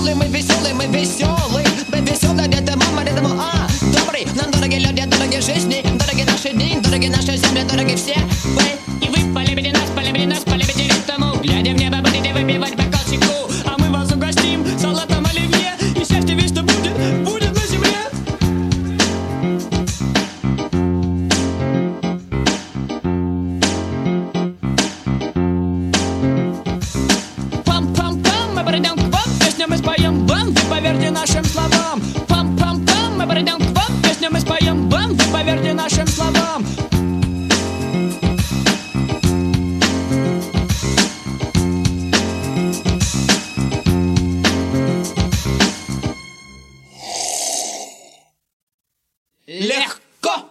веселый, мы веселый, мы веселый. Мы веселый ритм, а, добрый. Нам дороги люди, дороги жизни, дороги наши дни, дороги наши земли, дороги все вы. И вы полюбите нас, полюбите ритму. Глядя в небо, будете выпивать бокальчику. А мы вас угостим салатом оливье. И счастье вечно будет на земле. Пам-пам-пам, мы придем к вам, песню мы споем вам, вы поверьте нашим словам. Пам-пам-пам, мы придем к вам, песню мы споем вам, вы поверьте нашим словам. Легко.